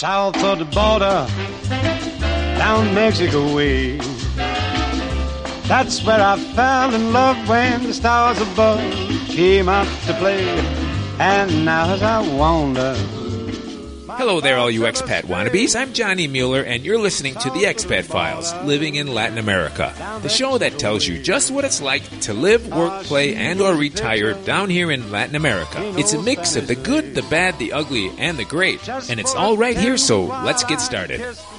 south of the border, down Mexico way. That's where I fell in love when the stars above came out to play. And now as I wander... Hello there, all you expat wannabes. I'm Johnny Mueller, and you're listening to The Expat Files, Living in Latin America, the show that tells you just what it's like to live, work, play, and or retire down here in Latin America. It's a mix of the good, the bad, the ugly, and the great, and it's all right here, so let's get started.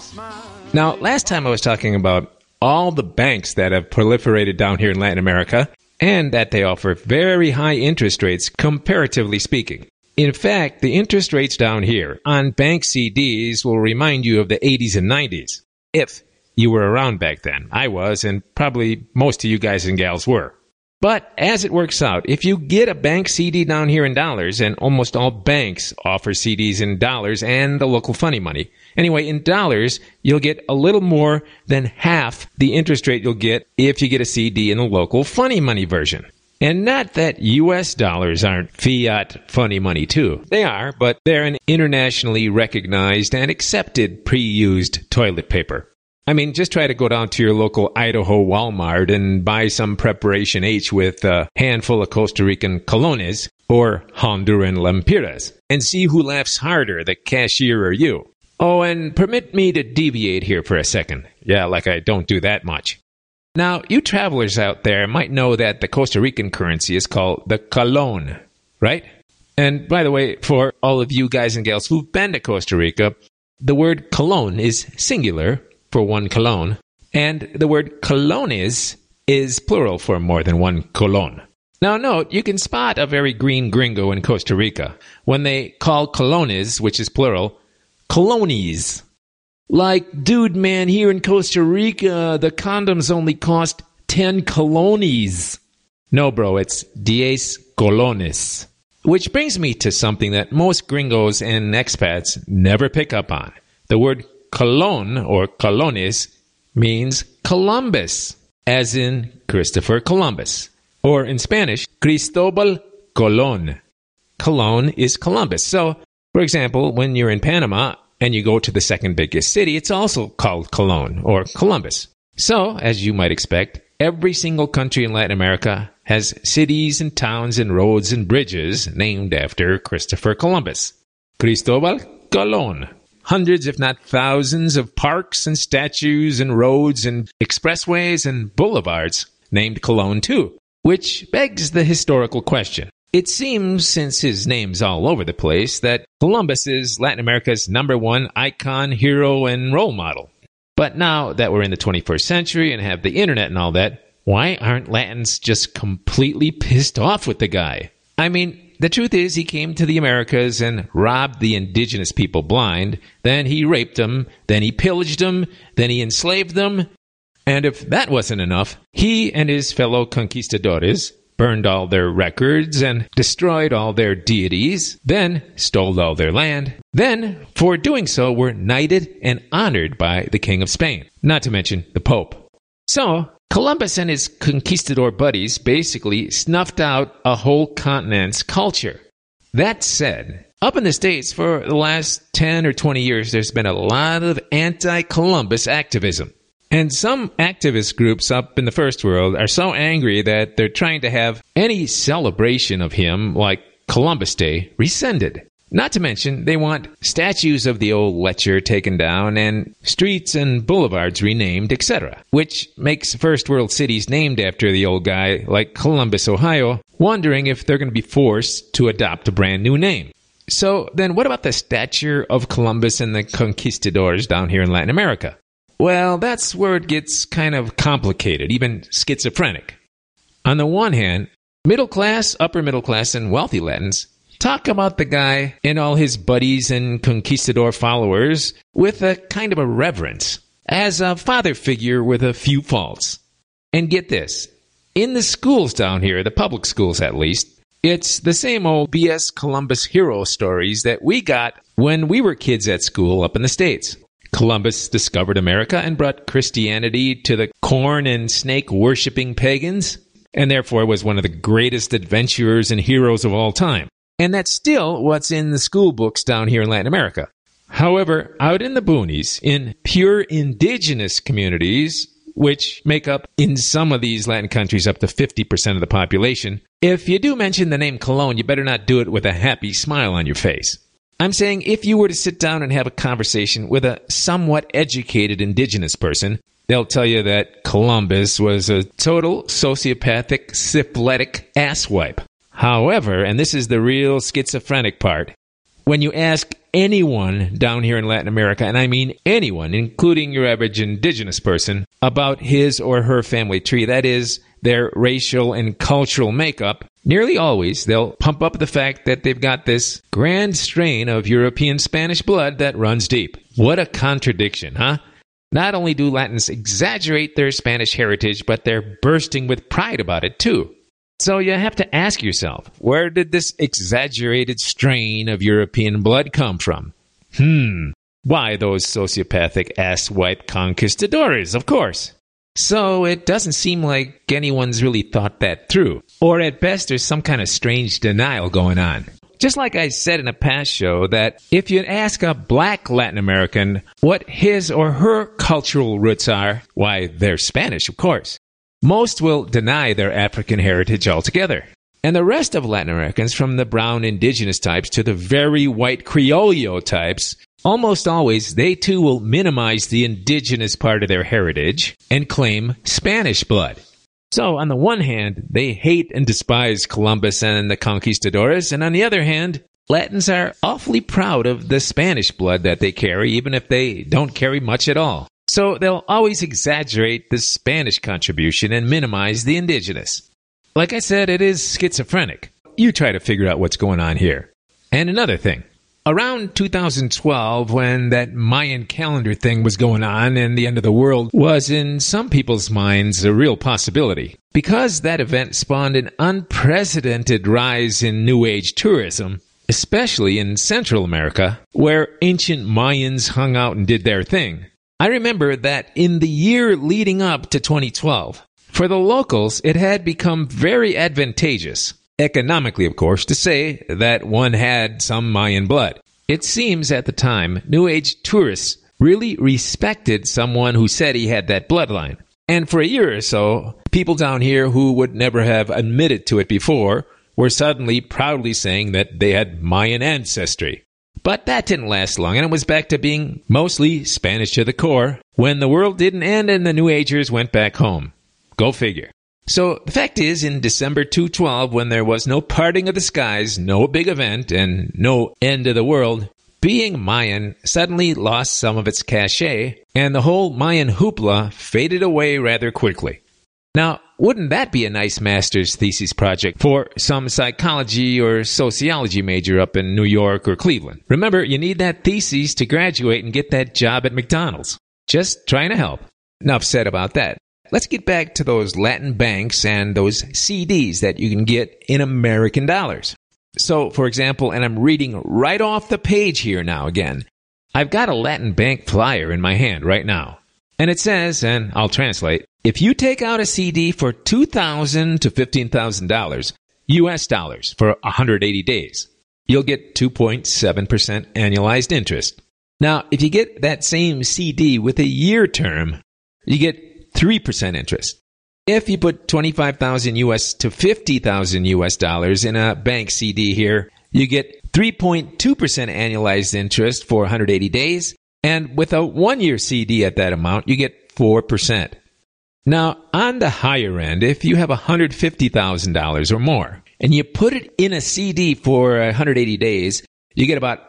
Now, last time I was talking about all the banks that have proliferated down here in Latin America, and that they offer very high interest rates, comparatively speaking. In fact, the interest rates down here on bank CDs will remind you of the 80s and 90s, if you were around back then. I was, and probably most of you guys and gals were. But as it works out, if you get a bank CD down here in dollars, and almost all banks offer CDs in dollars and the local funny money. Anyway, in dollars, you'll get a little more than half the interest rate you'll get if you get a CD in the local funny money version. And not that U.S. dollars aren't fiat funny money, too. They are, but they're an internationally recognized and accepted pre-used toilet paper. I mean, just try to go down to your local Idaho Walmart and buy some Preparation H with a handful of Costa Rican colones or Honduran lempiras and see who laughs harder, the cashier or you. Oh, and permit me to deviate here for a second. Yeah, like I don't do that much. Now, you travelers out there might know that the Costa Rican currency is called the colon, right? And by the way, for all of you guys and gals who've been to Costa Rica, the word colon is singular for one colon, and the word colones is plural for more than one colon. Now note, you can spot a very green gringo in Costa Rica when they call colones, which is plural, colonies. Like, dude, man, here in Costa Rica, the condoms only cost 10 colonies. No, bro, it's 10 colones. Which brings me to something that most gringos and expats never pick up on. The word colon, or colones, means Columbus, as in Christopher Columbus. Or in Spanish, Cristobal Colón. Colón is Columbus. So, for example, when you're in Panama and you go to the second biggest city, it's also called Colón or Columbus. So, as you might expect, every single country in Latin America has cities and towns and roads and bridges named after Christopher Columbus. Cristobal Colón. Hundreds, if not thousands, of parks and statues and roads and expressways and boulevards named Colón too, which begs the historical question. It seems, since his name's all over the place, that Columbus is Latin America's #1 icon, hero, and role model. But now that we're in the 21st century and have the internet and all that, why aren't Latins just completely pissed off with the guy? I mean, the truth is he came to the Americas and robbed the indigenous people blind, then he raped them, then he pillaged them, then he enslaved them, and if that wasn't enough, he and his fellow conquistadores burned all their records and destroyed all their deities, then stole all their land, then, for doing so, were knighted and honored by the King of Spain, not to mention the Pope. So, Columbus and his conquistador buddies basically snuffed out a whole continent's culture. That said, up in the States for the last 10 or 20 years, there's been a lot of anti-Columbus activism. And some activist groups up in the first world are so angry that they're trying to have any celebration of him, like Columbus Day, rescinded. Not to mention, they want statues of the old lecher taken down and streets and boulevards renamed, etc., which makes first world cities named after the old guy, like Columbus, Ohio, wondering if they're going to be forced to adopt a brand new name. So then what about the stature of Columbus and the conquistadors down here in Latin America? Well, that's where it gets kind of complicated, even schizophrenic. On the one hand, middle class, upper middle class, and wealthy Latins talk about the guy and all his buddies and conquistador followers with a kind of a reverence, as a father figure with a few faults. And get this, in the schools down here, the public schools at least, it's the same old BS Columbus hero stories that we got when we were kids at school up in the States. Columbus discovered America and brought Christianity to the corn and snake worshipping pagans, and therefore was one of the greatest adventurers and heroes of all time. And that's still what's in the school books down here in Latin America. However, out in the boonies, in pure indigenous communities, which make up, in some of these Latin countries, up to 50% of the population, if you do mention the name cologne, you better not do it with a happy smile on your face. I'm saying if you were to sit down and have a conversation with a somewhat educated indigenous person, they'll tell you that Columbus was a total sociopathic, syphilitic asswipe. However, and this is the real schizophrenic part, when you ask anyone down here in Latin America, and I mean anyone, including your average indigenous person, about his or her family tree, that is, their racial and cultural makeup, nearly always they'll pump up the fact that they've got this grand strain of European Spanish blood that runs deep. What a contradiction, huh? Not only do Latins exaggerate their Spanish heritage, but they're bursting with pride about it too. So you have to ask yourself, where did this exaggerated strain of European blood come from? Why, those sociopathic asswipe conquistadores, of course. So it doesn't seem like anyone's really thought that through. Or at best, there's some kind of strange denial going on. Just like I said in a past show, that if you ask a black Latin American what his or her cultural roots are, why, they're Spanish, of course. Most will deny their African heritage altogether. And the rest of Latin Americans, from the brown indigenous types to the very white Criollo types, almost always they too will minimize the indigenous part of their heritage and claim Spanish blood. So on the one hand, they hate and despise Columbus and the conquistadores, and on the other hand, Latins are awfully proud of the Spanish blood that they carry, even if they don't carry much at all. So they'll always exaggerate the Spanish contribution and minimize the indigenous. Like I said, it is schizophrenic. You try to figure out what's going on here. And another thing. Around 2012, when that Mayan calendar thing was going on and the end of the world was in some people's minds a real possibility. Because that event spawned an unprecedented rise in New Age tourism, especially in Central America, where ancient Mayans hung out and did their thing. I remember that in the year leading up to 2012, for the locals, it had become very advantageous, economically of course, to say that one had some Mayan blood. It seems at the time, New Age tourists really respected someone who said he had that bloodline. And for a year or so, people down here who would never have admitted to it before were suddenly proudly saying that they had Mayan ancestry. But that didn't last long, and it was back to being mostly Spanish to the core when the world didn't end and the New Agers went back home. Go figure. So the fact is, in December 2012, when there was no parting of the skies, no big event, and no end of the world, being Mayan suddenly lost some of its cachet, and the whole Mayan hoopla faded away rather quickly. Now, wouldn't that be a nice master's thesis project for some psychology or sociology major up in New York or Cleveland? Remember, you need that thesis to graduate and get that job at McDonald's. Just trying to help. Enough said about that. Let's get back to those Latin banks and those CDs that you can get in American dollars. So, for example, and I'm reading right off the page here now again, I've got a Latin bank flyer in my hand right now. And it says, and I'll translate, if you take out a CD for $2,000 to $15,000 US dollars for 180 days, you'll get 2.7% annualized interest. Now, if you get that same CD with a year term, you get 3% interest. If you put 25,000 US to 50,000 US dollars in a bank CD here, you get 3.2% annualized interest for 180 days. And with a 1-year CD at that amount, you get 4%. Now, on the higher end, if you have $150,000 or more, and you put it in a CD for 180 days, you get about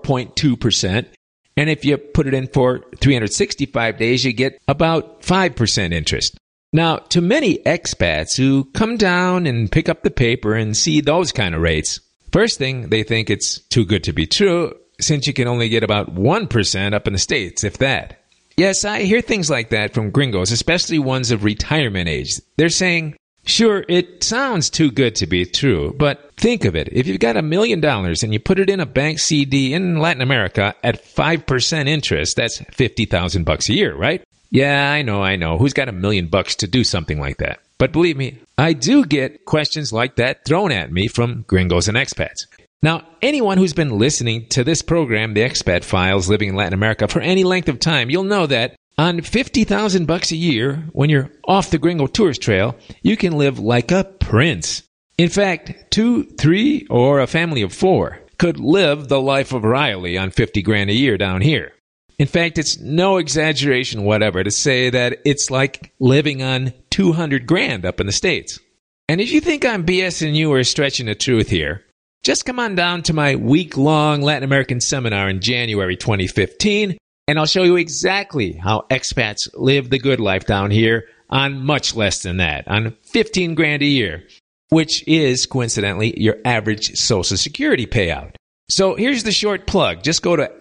4.2%. And if you put it in for 365 days, you get about 5% interest. Now, to many expats who come down and pick up the paper and see those kind of rates, first thing, they think it's too good to be true, since you can only get about 1% up in the States, if that. Yes, I hear things like that from gringos, especially ones of retirement age. They're saying, sure, it sounds too good to be true, but think of it. If you've got $1 million and you put it in a bank CD in Latin America at 5% interest, that's $50,000 a year, right? Yeah, I know. Who's got $1 million to do something like that? But believe me, I do get questions like that thrown at me from gringos and expats. Now, anyone who's been listening to this program, The Expat Files, Living in Latin America, for any length of time, you'll know that on $50,000 a year, when you're off the Gringo Tourist Trail, you can live like a prince. In fact, 2, 3, or a family of 4 could live the life of Riley on $50,000 a year down here. In fact, it's no exaggeration whatever to say that it's like living on $200,000 up in the States. And if you think I'm BSing you or stretching the truth here, just come on down to my week-long Latin American seminar in January 2015, and I'll show you exactly how expats live the good life down here on much less than that, on $15,000 a year, which is, coincidentally, your average Social Security payout. So here's the short plug. Just go to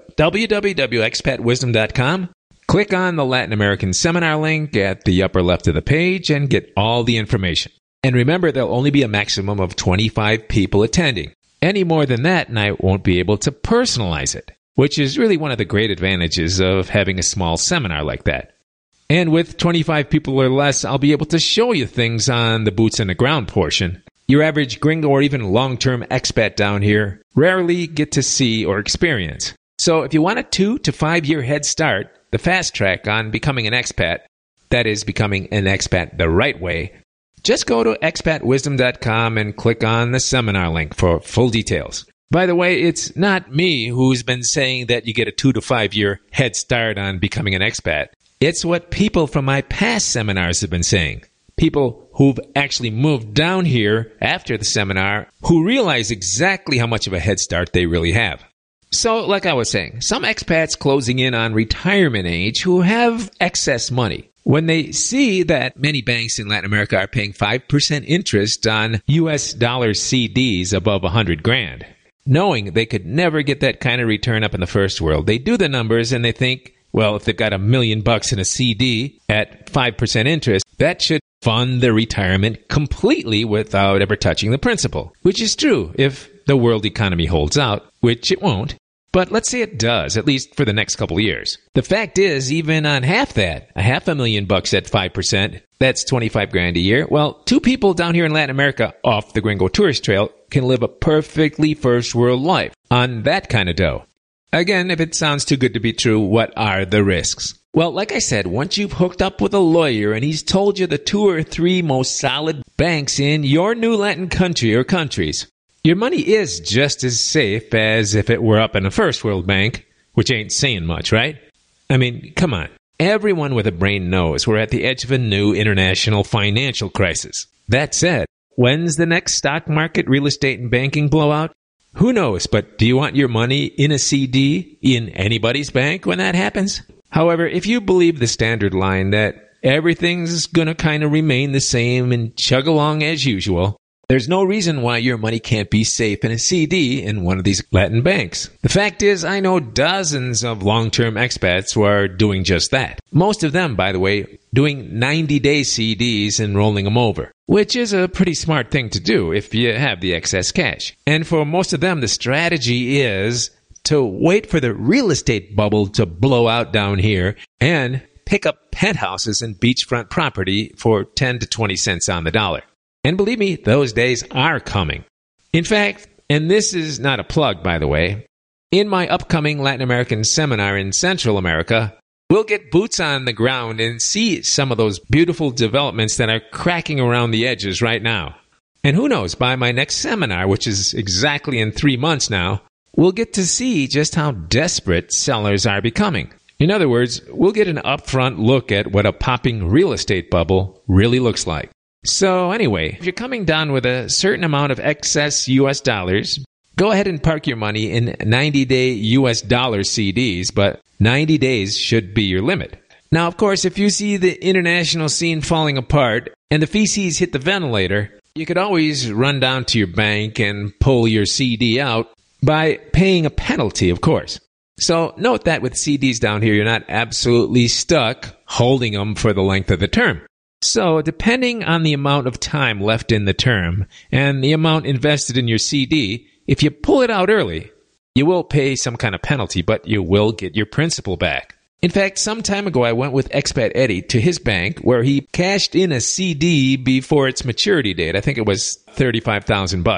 www.expatwisdom.com, click on the Latin American seminar link at the upper left of the page, and get all the information. And remember, there'll only be a maximum of 25 people attending. Any more than that, and I won't be able to personalize it, which is really one of the great advantages of having a small seminar like that. And with 25 people or less, I'll be able to show you things on the boots on the ground portion. Your average gringo or even long-term expat down here rarely get to see or experience. So if you want a 2 to 5 year head start, the fast track on becoming an expat, that is, becoming an expat the right way, just go to expatwisdom.com and click on the seminar link for full details. By the way, it's not me who's been saying that you get a 2 to 5 year head start on becoming an expat. It's what people from my past seminars have been saying. People who've actually moved down here after the seminar who realize exactly how much of a head start they really have. So, like I was saying, some expats closing in on retirement age who have excess money, when they see that many banks in Latin America are paying 5% interest on U.S. dollar CDs above $100,000, knowing they could never get that kind of return up in the first world, they do the numbers and they think, well, if they've got $1 million in a CD at 5% interest, that should fund their retirement completely without ever touching the principal, which is true if the world economy holds out, which it won't. But let's say it does, at least for the next couple of years. The fact is, even on half that, $500,000 at 5%, that's $25,000 a year. Well, 2 people down here in Latin America off the Gringo Tourist Trail can live a perfectly first world life on that kind of dough. Again, if it sounds too good to be true, what are the risks? Well, like I said, once you've hooked up with a lawyer and he's told you the 2 or 3 most solid banks in your new Latin country or countries, your money is just as safe as if it were up in a first world bank, which ain't saying much, right? I mean, come on. Everyone with a brain knows we're at the edge of a new international financial crisis. That said, when's the next stock market, real estate, and banking blowout? Who knows, but do you want your money in a CD in anybody's bank when that happens? However, if you believe the standard line that everything's going to kind of remain the same and chug along as usual, there's no reason why your money can't be safe in a CD in one of these Latin banks. The fact is, I know dozens of long-term expats who are doing just that. Most of them, by the way, doing 90-day CDs and rolling them over, which is a pretty smart thing to do if you have the excess cash. And for most of them, the strategy is to wait for the real estate bubble to blow out down here and pick up penthouses and beachfront property for 10 to 20 cents on the dollar. And believe me, those days are coming. In fact, and this is not a plug, by the way, in my upcoming Latin American seminar in Central America, we'll get boots on the ground and see some of those beautiful developments that are cracking around the edges right now. And who knows, by my next seminar, which is exactly in 3 months now, we'll get to see just how desperate sellers are becoming. In other words, we'll get an upfront look at what a popping real estate bubble really looks like. So anyway, if you're coming down with a certain amount of excess U.S. dollars, go ahead and park your money in 90-day U.S. dollar CDs, but 90 days should be your limit. Now, of course, if you see the international scene falling apart and the feces hit the ventilator, you could always run down to your bank and pull your CD out by paying a penalty, of course. So note that with CDs down here, you're not absolutely stuck holding them for the length of the term. So, depending on the amount of time left in the term and the amount invested in your CD, if you pull it out early, you will pay some kind of penalty, but you will get your principal back. In fact, some time ago, I went with Expat Eddie to his bank where he cashed in a CD before its maturity date. I think it was $35,000.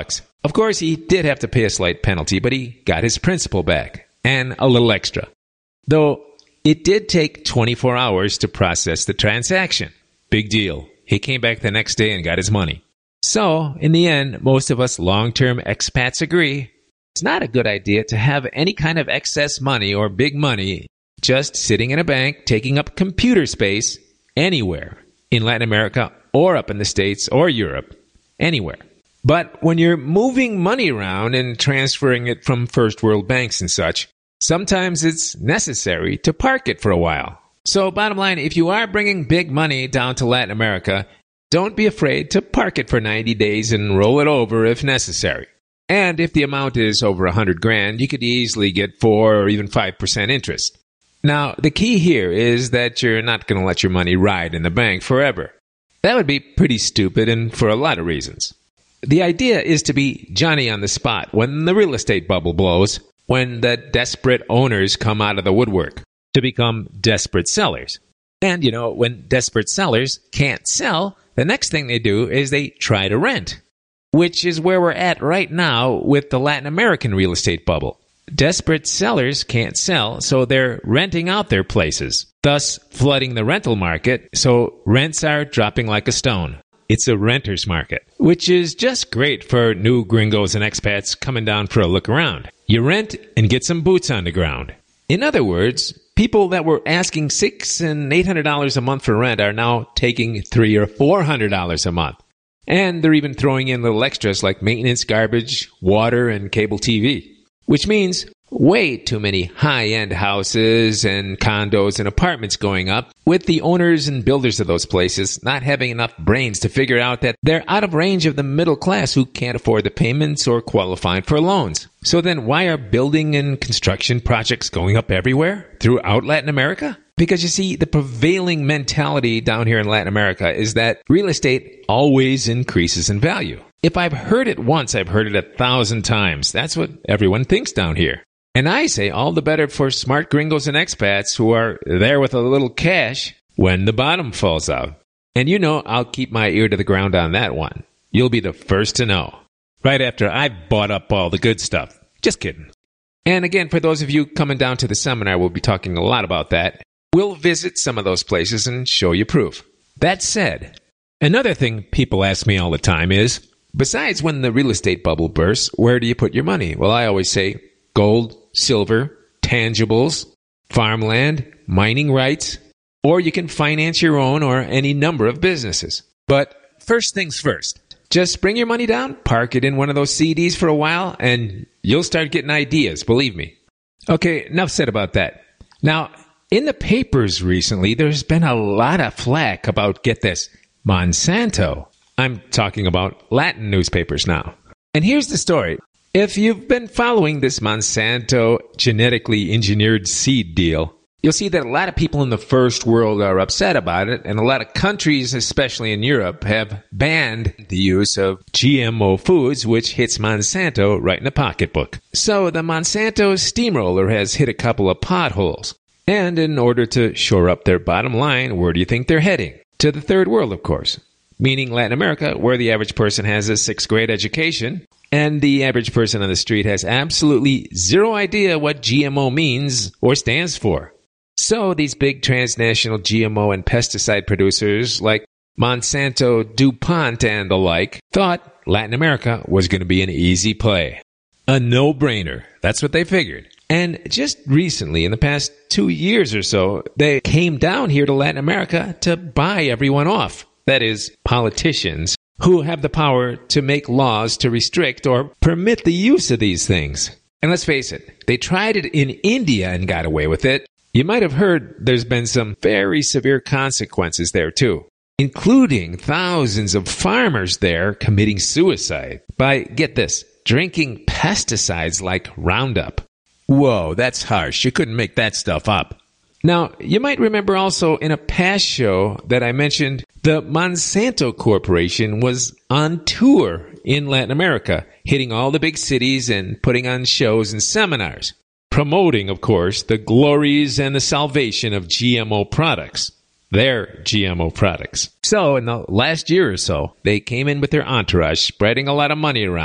Of course, he did have to pay a slight penalty, but he got his principal back, and a little extra. Though, it did take 24 hours to process the transaction. Big deal. He came back the next day and got his money. So, in the end, most of us long-term expats agree it's not a good idea to have any kind of excess money or big money just sitting in a bank taking up computer space anywhere in Latin America or up in the States or Europe. Anywhere. But when you're moving money around and transferring it from first world banks and such, sometimes it's necessary to park it for a while. So bottom line, if you are bringing big money down to Latin America, don't be afraid to park it for 90 days and roll it over if necessary. And if the amount is over $100,000, you could easily get 4 or even 5% interest. Now, the key here is that you're not going to let your money ride in the bank forever. That would be pretty stupid and for a lot of reasons. The idea is to be Johnny on the spot when the real estate bubble blows, when the desperate owners come out of the woodwork to become desperate sellers. And, when desperate sellers can't sell, the next thing they do is they try to rent, which is where we're at right now with the Latin American real estate bubble. Desperate sellers can't sell, so they're renting out their places, thus flooding the rental market, so rents are dropping like a stone. It's a renter's market, which is just great for new gringos and expats coming down for a look around. You rent and get some boots on the ground. In other words, people that were asking $600 and $800 a month for rent are now taking $300 or $400 a month. And they're even throwing in little extras like maintenance, garbage, water, and cable TV. Which means way too many high-end houses and condos and apartments going up, with the owners and builders of those places not having enough brains to figure out that they're out of range of the middle class who can't afford the payments or qualifying for loans. So then why are building and construction projects going up everywhere throughout Latin America? Because you see, the prevailing mentality down here in Latin America is that real estate always increases in value. If I've heard it once, I've heard it 1,000 times. That's what everyone thinks down here. And I say all the better for smart gringos and expats who are there with a little cash when the bottom falls out. And I'll keep my ear to the ground on that one. You'll be the first to know. Right after I've bought up all the good stuff. Just kidding. And again, for those of you coming down to the seminar, we'll be talking a lot about that. We'll visit some of those places and show you proof. That said, another thing people ask me all the time is, besides when the real estate bubble bursts, where do you put your money? Well, I always say gold, silver, tangibles, farmland, mining rights, or you can finance your own or any number of businesses. But first things first, just bring your money down, park it in one of those CDs for a while, and you'll start getting ideas, believe me. Okay, enough said about that. Now, in the papers recently, there's been a lot of flack about, get this, Monsanto. I'm talking about Latin newspapers now. And here's the story. If you've been following this Monsanto genetically engineered seed deal, you'll see that a lot of people in the first world are upset about it, and a lot of countries, especially in Europe, have banned the use of GMO foods, which hits Monsanto right in the pocketbook. So the Monsanto steamroller has hit a couple of potholes. And in order to shore up their bottom line, where do you think they're heading? To the third world, of course. Meaning Latin America, where the average person has a 6th grade education, and the average person on the street has absolutely zero idea what GMO means or stands for. So these big transnational GMO and pesticide producers like Monsanto, DuPont, and the like thought Latin America was going to be an easy play. A no-brainer. That's what they figured. And just recently, in the past 2 years or so, they came down here to Latin America to buy everyone off. That is, politicians who have the power to make laws to restrict or permit the use of these things. And let's face it, they tried it in India and got away with it. You might have heard there's been some very severe consequences there too, including thousands of farmers there committing suicide by, get this, drinking pesticides like Roundup. Whoa, that's harsh. You couldn't make that stuff up. Now, you might remember also in a past show that I mentioned the Monsanto Corporation was on tour in Latin America, hitting all the big cities and putting on shows and seminars, promoting, of course, the glories and the salvation of GMO products, their GMO products. So in the last year or so, they came in with their entourage, spreading a lot of money around,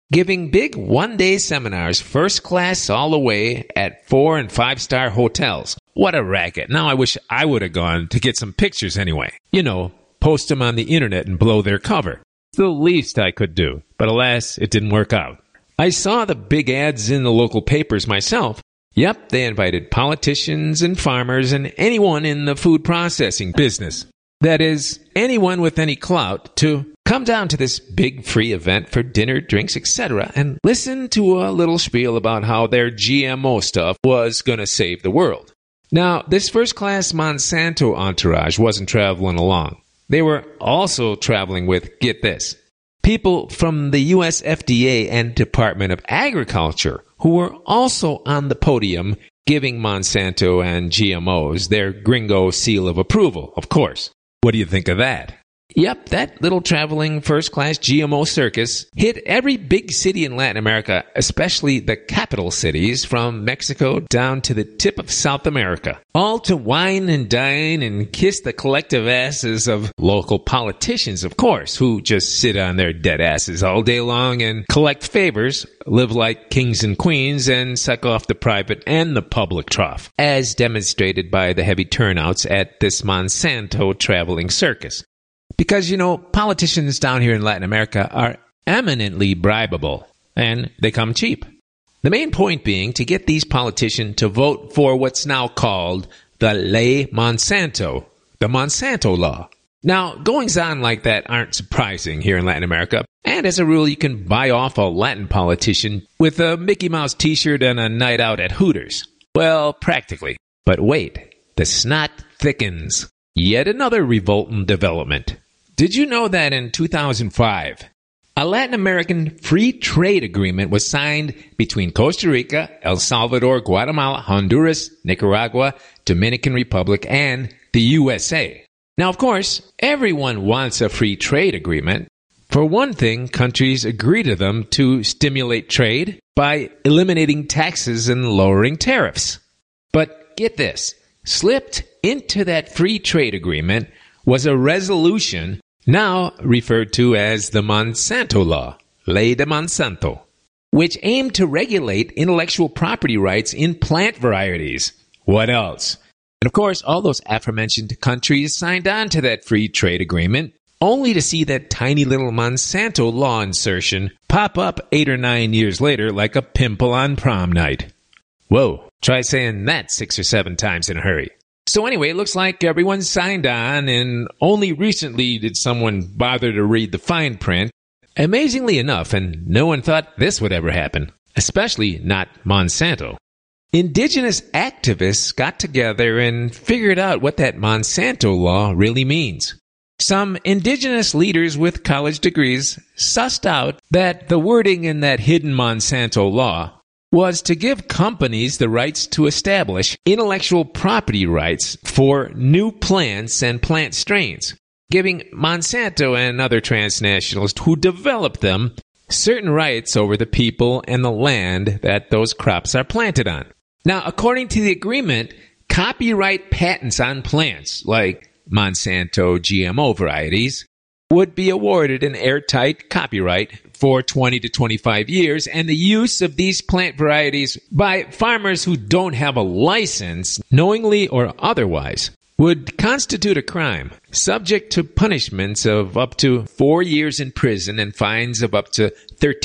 giving big one-day seminars, first class all the way at 4- and 5-star hotels. What a racket. Now I wish I would have gone to get some pictures anyway. You know, post them on the internet and blow their cover. It's the least I could do. But alas, it didn't work out. I saw the big ads in the local papers myself. Yep, they invited politicians and farmers and anyone in the food processing business. That is, anyone with any clout to come down to this big free event for dinner, drinks, etc. and listen to a little spiel about how their GMO stuff was going to save the world. Now, this first-class Monsanto entourage wasn't traveling along. They were also traveling with, get this, people from the U.S. FDA and Department of Agriculture who were also on the podium giving Monsanto and GMOs their gringo seal of approval, of course. What do you think of that? Yep, that little traveling first-class GMO circus hit every big city in Latin America, especially the capital cities from Mexico down to the tip of South America. All to wine and dine and kiss the collective asses of local politicians, of course, who just sit on their dead asses all day long and collect favors, live like kings and queens, and suck off the private and the public trough, as demonstrated by the heavy turnouts at this Monsanto traveling circus. Because, you know, politicians down here in Latin America are eminently bribable, and they come cheap. The main point being to get these politicians to vote for what's now called the Ley Monsanto, the Monsanto Law. Now, goings-on like that aren't surprising here in Latin America, and as a rule, you can buy off a Latin politician with a Mickey Mouse t-shirt and a night out at Hooters. Well, practically. But wait, the snot thickens. Yet another revolting development. Did you know that in 2005, a Latin American free trade agreement was signed between Costa Rica, El Salvador, Guatemala, Honduras, Nicaragua, Dominican Republic, and the USA? Now, of course, everyone wants a free trade agreement. For one thing, countries agree to them to stimulate trade by eliminating taxes and lowering tariffs. But get this, slipped into that free trade agreement was a resolution now referred to as the Monsanto Law, Ley de Monsanto, which aimed to regulate intellectual property rights in plant varieties. What else? And of course, all those aforementioned countries signed on to that free trade agreement, only to see that tiny little Monsanto Law insertion pop up 8 or 9 years later like a pimple on prom night. Whoa, try saying that 6 or 7 times in a hurry. So anyway, it looks like everyone signed on, and only recently did someone bother to read the fine print. Amazingly enough, and no one thought this would ever happen, especially not Monsanto. Indigenous activists got together and figured out what that Monsanto law really means. Some indigenous leaders with college degrees sussed out that the wording in that hidden Monsanto law was to give companies the rights to establish intellectual property rights for new plants and plant strains, giving Monsanto and other transnationals who develop them certain rights over the people and the land that those crops are planted on. Now, according to the agreement, copyright patents on plants, like Monsanto GMO varieties, would be awarded an airtight copyright for 20 to 25 years, and the use of these plant varieties by farmers who don't have a license, knowingly or otherwise, would constitute a crime, subject to punishments of up to 4 years in prison and fines of up to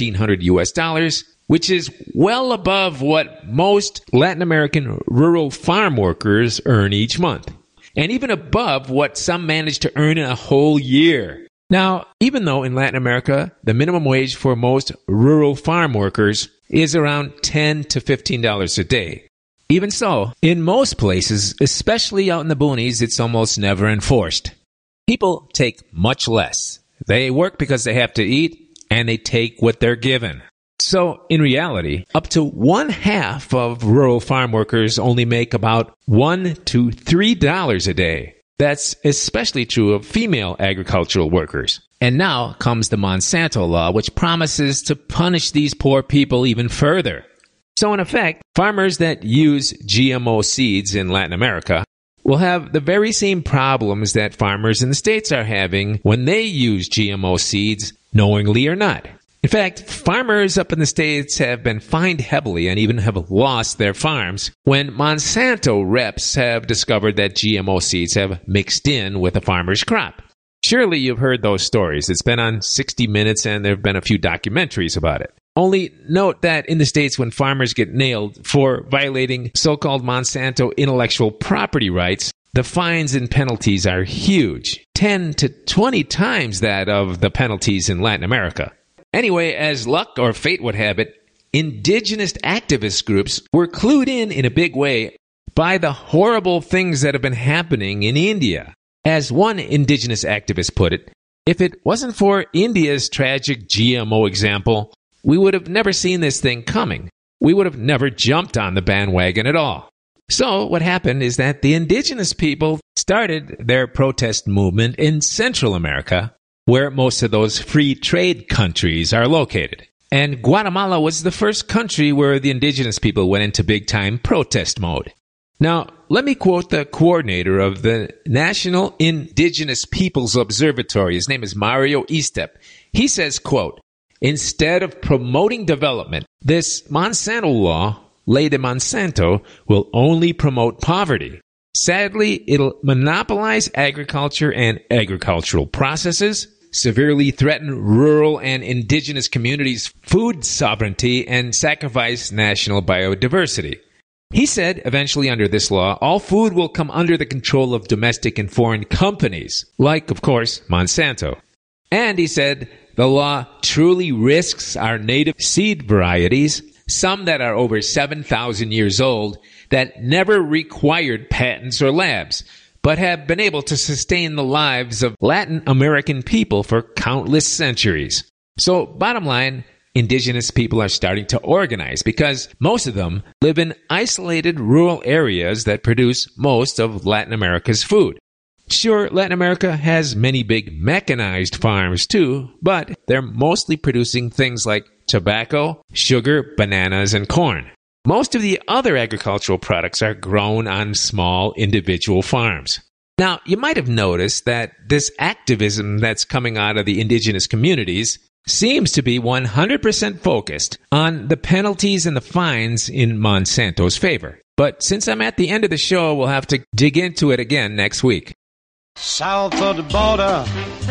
$1,300, which is well above what most Latin American rural farm workers earn each month, and even above what some manage to earn in a whole year. Now, even though in Latin America, the minimum wage for most rural farm workers is around $10 to $15 a day, even so, in most places, especially out in the boonies, it's almost never enforced. People take much less. They work because they have to eat, and they take what they're given. So, in reality, up to 1/2 of rural farm workers only make about $1 to $3 a day. That's especially true of female agricultural workers. And now comes the Monsanto law, which promises to punish these poor people even further. So in effect, farmers that use GMO seeds in Latin America will have the very same problems that farmers in the States are having when they use GMO seeds, knowingly or not. In fact, farmers up in the States have been fined heavily and even have lost their farms when Monsanto reps have discovered that GMO seeds have mixed in with a farmer's crop. Surely you've heard those stories. It's been on 60 Minutes and there have been a few documentaries about it. Only note that in the States, when farmers get nailed for violating so-called Monsanto intellectual property rights, the fines and penalties are huge, 10 to 20 times that of the penalties in Latin America. Anyway, as luck or fate would have it, indigenous activist groups were clued in a big way by the horrible things that have been happening in India. As one indigenous activist put it, if it wasn't for India's tragic GMO example, we would have never seen this thing coming. We would have never jumped on the bandwagon at all. So what happened is that the indigenous people started their protest movement in Central America, where most of those free trade countries are located. And Guatemala was the first country where the indigenous people went into big-time protest mode. Now, let me quote the coordinator of the National Indigenous Peoples Observatory. His name is Mario Estep. He says, quote, "Instead of promoting development, this Monsanto law, Ley de Monsanto, will only promote poverty. Sadly, it'll monopolize agriculture and agricultural processes, severely threaten rural and indigenous communities' food sovereignty, and sacrifice national biodiversity." He said, eventually under this law, all food will come under the control of domestic and foreign companies, like, of course, Monsanto. And he said, the law truly risks our native seed varieties, some that are over 7,000 years old, that never required patents or labs, but have been able to sustain the lives of Latin American people for countless centuries. So, bottom line, indigenous people are starting to organize because most of them live in isolated rural areas that produce most of Latin America's food. Sure, Latin America has many big mechanized farms too, but they're mostly producing things like tobacco, sugar, bananas, and corn. Most of the other agricultural products are grown on small individual farms. Now, you might have noticed that this activism that's coming out of the indigenous communities seems to be 100% focused on the penalties and the fines in Monsanto's favor. But since I'm at the end of the show, we'll have to dig into it again next week. South of the border,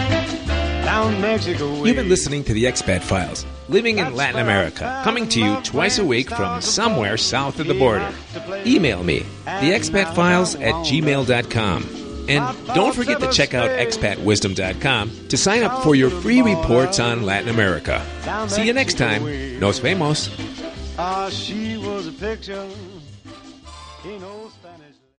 down Mexico way. You've been listening to the Expat Files, living in Latin America, coming to you twice a week from somewhere south of the border. Email me, theexpatfiles@gmail.com. And don't forget to check out expatwisdom.com to sign up for your free reports on Latin America. See you next time. Nos vemos. She was a picture. He knows.